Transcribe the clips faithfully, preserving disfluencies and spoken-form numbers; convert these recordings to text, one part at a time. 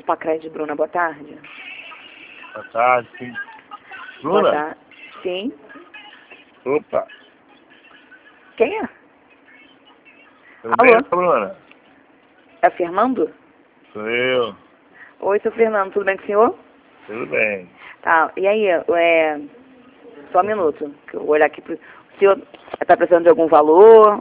Pacred, Bruna, boa tarde. Boa tarde, sim. Bruna? Boa tarde. Sim. Opa. Quem é? Tudo Alô? bem, Bruna? É Fernando? Sou eu. Oi, seu Fernando, tudo bem com o senhor? Tudo bem. Tá, e aí, é... Só um minuto, que eu vou olhar aqui pro... O senhor está precisando de algum valor?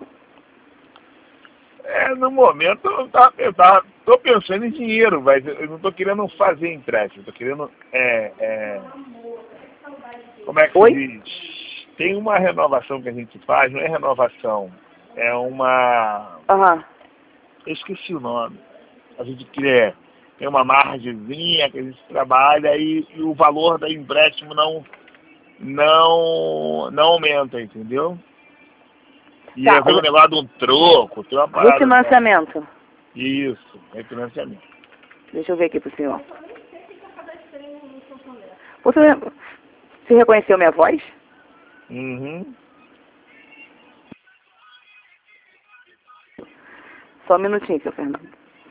É, no momento eu, tá, eu tá, tô pensando em dinheiro, mas eu não tô querendo fazer empréstimo, tô querendo, é, é, como é que Oi? se diz? Tem uma renovação que a gente faz, não é renovação, é uma, Aham. eu esqueci o nome, a gente quer, tem uma margenzinha que a gente trabalha e, e o valor do empréstimo não, não, não aumenta, entendeu? E Tá, eu vejo o um negócio de um troco, tem uma parada. refinanciamento. Isso, refinanciamento. Deixa eu ver aqui pro senhor. Você, você reconheceu minha voz? Uhum. Só um minutinho, seu Fernando.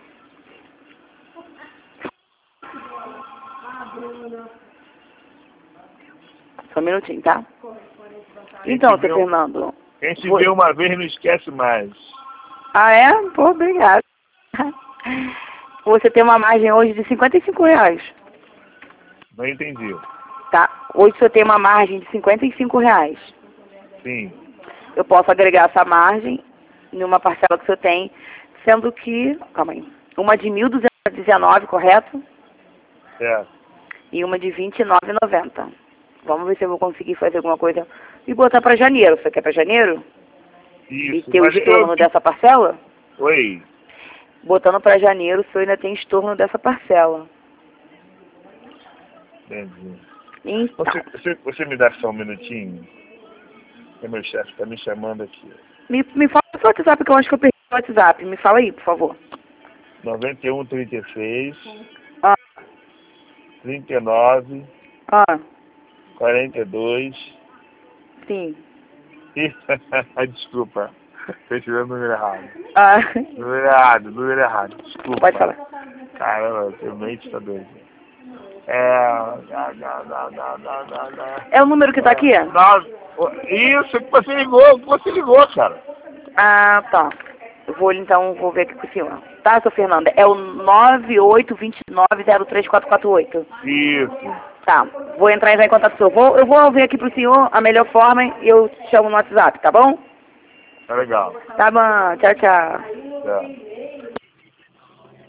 Só um minutinho, tá? Então, seu Fernando. Quem se vou- vê uma vez não esquece mais. Ah, é? Pô, obrigado. Você tem uma margem hoje de cinquenta e cinco reais, Não entendi. tá? Hoje você tem uma margem de cinquenta e cinco reais. Sim. Eu posso agregar essa margem numa parcela que você tem, sendo que, calma aí, uma de mil duzentos e dezenove, correto? Certo. E uma de vinte e nove reais e noventa centavos. Vamos ver se eu vou conseguir fazer alguma coisa e botar para janeiro. Você quer para janeiro? E Isso. ter o Mas estorno eu... dessa parcela? Oi. Botando para janeiro, o senhor ainda tem estorno dessa parcela. Entendi. Então, Você, você, você me dá só um minutinho? Que meu chefe está me chamando aqui. me, me fala o seu WhatsApp, que eu acho que eu perdi o WhatsApp. Me fala aí, por favor. noventa e um, trinta e seis, Ah, trinta e nove, ah, quarenta e dois. sim. Ih, desculpa. Estou tirando o número errado. Ah, Número errado, número errado. Desculpa. pode falar. Caramba, seu mente tá doido. É. Não, não, não, não, não, não, não. É o número que tá aqui? Não, isso, que você ligou, que você ligou, cara. Ah, tá. Eu vou, então, vou ver aqui com o senhor. Tá, seu Fernanda? É o nove oito dois nove zero três quatro quatro oito. Isso. Tá. Vou entrar em contato com o senhor. Vou, eu vou ver aqui pro senhor a melhor forma e eu te chamo no WhatsApp, tá bom? Tá legal. Tá bom. Tchau, tchau. Tá.